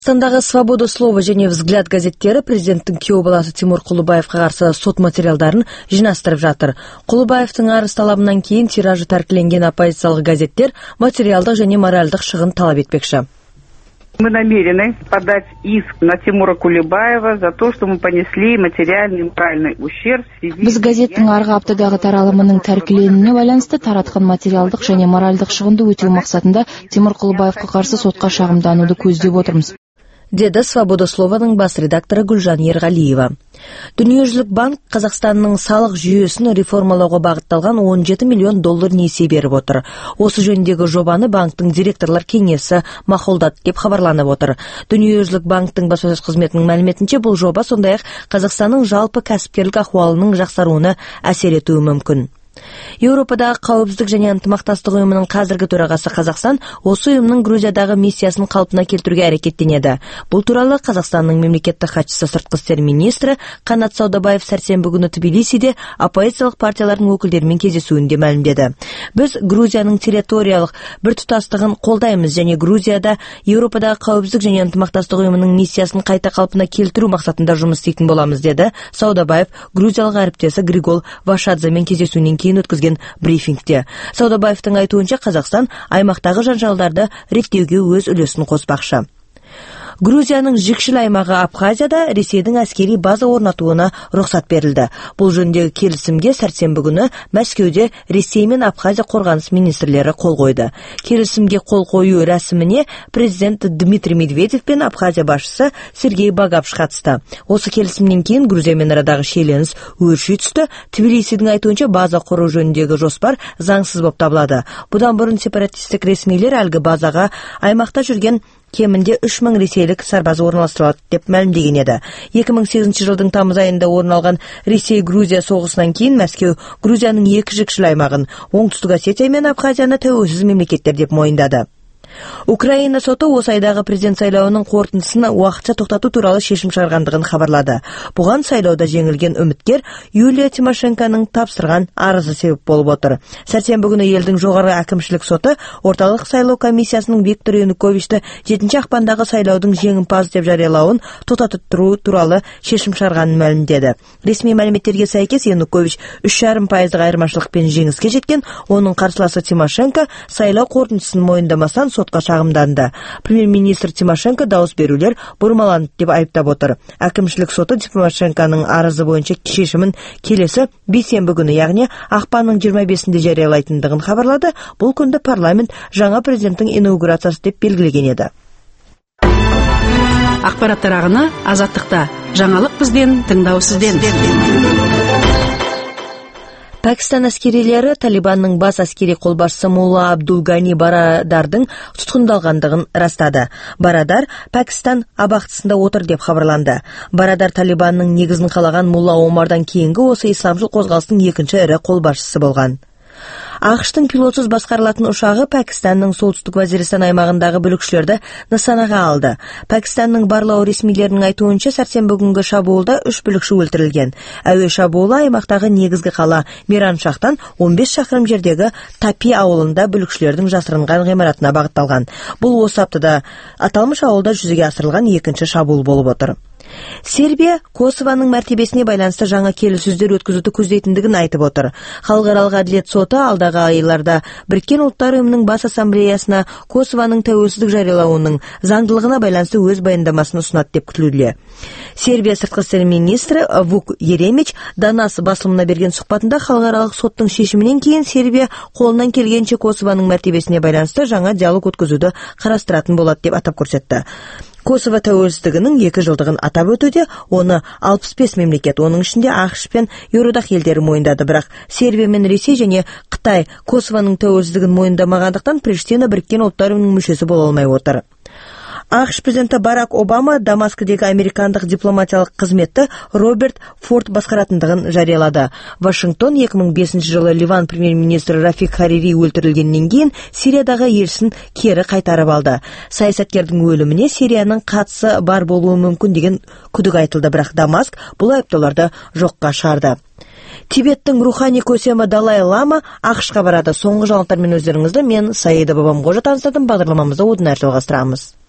Қазақстандағы «Свобода слова» және «Взгляд» газеттері президенттің күйеу баласы Тимур Құлыбаевқа қарсы сот материалдарын жинастырып жатыр. Құлыбаевтың арыз талабынан кейін тиражы тәркіленген оппозициялық газеттер материалдық және моральдық шығын талап етпекші. Мы намерены подать иск на Тимура Кулебаева за то, что мы понесли материальный и моральный ущерб в связи. Біз газеттің арғы аптадағы таралымының тәркіленуіне байланысты таратқан материалдық және моральдық шығынды өтеу мақсатында Тимур Құлыбаевқа қарсы сотқа шағымдануды көздеп отырмыз, деді «Свобода слованың бас редакторы Гүлжан Ерғалиева. Дүниежүзілік банк Қазақстанның салық жүйесін реформалауға бағытталған 17 миллион доллар несие беріп отыр. Осы жөніндегі жобаны банктың директорлар кеңесі мақұлдады деп хабарланып отыр. Дүниежүзілік банктың баспасөз қызметінің мәліметінше бұл жоба сондай-ақ Қазақстанның жалпы кәсіпкерлік ахуалының жақсаруына әсер етуі мүмкін. Еуропадағы қауіпсіздік және ынтымақтастық ұйымының қазіргі төрағасы Қазақстан осы ұйымның Грузиядағы миссиясын қалпына келтіруге әрекеттенеді. Бұл туралы Қазақстанның мемлекеттік хатшысы сыртқы істер министрі Қанат Саудабаев сәрсенбі күні Тбилисиде оппозициялық партиялардың өкілдерімен кездесуінде мәлімдеді. Біз Грузияның территориялық біртұтастығын қолдаймыз және Грузияда Еуропадағы қауіпсіздік және ынтымақтастық ұйымының миссиясын қайта қалпына келтіру мақсатында жұмыс істейтін боламыз, деді Саудабаев Грузиялық әріптесі Григол Вашадземен кездесуінен кейін өткізген брифингте. Саудабаевтың айтуынша Қазақстан аймақтағы жанжалдарды реттеуге өз үлесін қоспақшы. Грузияның жікшіл аймағы Абхазияда Ресейдің әскери база орнатуына рұқсат берілді. Бұл жөніндегі келісімге сәрсенбі күні Мәскеуде Ресей мен Абхазия қорғаныс министрлері қол қойды. Келісімге қол қою рәсіміне президент Дмитрий Медведев пен Абхазия басшысы Сергей Багапш қатысты. Осы келісімнен кейін Грузиямен арадағы шиеленіс өрши түсті. Тбилисидің айтуынша база құру жөніндегі жоспар заңсыз болып табылады. Бұдан бұрын сепаратистік ресмилер әлгі базаға аймақта жүрген кемінде 3000 ресейлік сарбазы орналастырылады деп мәлімдеген еді. 2008 жылдың тамыз айында орын алған Ресей-Грузия соғысынан кейін Мәскеу Грузияның екі жікшіл аймағын, Оңтүстік Осетия мен Абхазияны тәуелсіз мемлекеттер деп мойындады. Украина соты осы айдағы президент сайлауының қорытындысын уақытша тоқтату туралы шешім шығарғандығын хабарлады. Бұған сайлауда жеңілген үміткер Юлия Тимошенконың тапсырған арызы себеп болып отыр. Сәрсенбі күні елдің жоғары әкімшілік соты орталық сайлау комиссиясының Виктор Януковичті 7 ақпандағы сайлаудың жеңімпазы деп жариялауын тоқтату туралы шешім шығарғанын мәлімдеді. Ресми мәліметтерге сәйкес Янукович 3,5% айырмашылықпен жеңіске жеткен, оның қарсыласы Тимошенко сайлау қорытындысын мойындамастан сотқа шағымданды. Премьер-министр Тимошенко дауыс берулер бұрмаланды деп айыптап отыр. Әкімшілік соты Тимошенконың арызы бойынша шешімін келесі бейсенбі күні, яғни ақпанның 25-інде жариялайтындығын хабарлады. Бұл күнді парламент жаңа президенттің инаугурациясы деп белгілеген еді. Ақпараттар ағыны Азаттықта. Жаңалық бізден, тыңдау сізден. Пәкістан әскерилері Талибанның бас әскери қолбасшысы Мулла Абдул Гани Барадардың тұтқындалғандығын растады. Барадар Пәкістан абақтысында отыр деп хабарланды. Барадар Талибанның негізін қалаған Мулла Омардан кейінгі осы исламшыл қозғалыстың екінші ірі қолбасшысы болған. ақш-тың пилотсыз басқарылатын ұшағы Пәкістанның солтүстік Вазиристан аймағындағы бүлікшілерді нысанаға алды. Пәкістанның барлау ресмилерінің айтуынша сәрсенбі күнгі шабуылда 3 бүлікші өлтірілген. Әуе шабуылы аймақтағы негізгі қала Мираншахтан 15 шақырым жердегі Тапи ауылында бүлікшілердің жасырынған ғимаратына бағытталған. Бұл осы аптада аталмыш ауылда жүзеге асырылған екінші шабуыл болып отыр. Сербия Косованың мәртебесіне байланысты жаңа келіссөздер өткізуді көздейтіндігін айтып отыр. Халықаралық әділет соты алдағы айларда Біріккен ұлттар ұйымының бас ассамблеясына Косованың тәуелсіздік жариялауының заңдылығына байланысты өз баяндамасын ұсынады деп күтілуде. Сербия сыртқы істер министрі Вук Еремич Данас басылымына берген сұхбатында халықаралық соттың шешімінен кейін Сербия қолынан келгенше Косованың мәртебесіне байланысты жаңа диалог өткізуді қарастыратын болады деп атап көрсетті. Косово тәуелсіздігінің 2 жылдығын атап өтуде, оны 65 мемлекет, оның ішінде ақш пен Еуроодақ елдері мойындады, бірақ Сербия мен Ресей және Қытай Косованың тәуелсіздігін мойындамағандықтан Приштина Біріккен ұлттар ұйымының мүшесі бола алмай отыр. ақш президенті Барак Обама Дамаскідегі американдық дипломатиялық қызметті Роберт Форд басқаратындығын жариялады. Вашингтон 2005 жылы Ливан премьер-министрі Рафик Харири өлтірілгеннен кейін Сириядағы елшісін кері қайтарып алды. Саясаткердің өліміне Сирияның қатысы бар болуы мүмкін деген күдік айтылды, бірақ Дамаск бұл айыптауларды жоққа шығарды. Тибеттің рухани көсемі Далай Лама ақш-қа барады. Соңғы жаңалықтармен өздеріңізді мен Саида Бабамқожа таныстырдым. Бағдарламамызды одан әрі жалғастырамыз.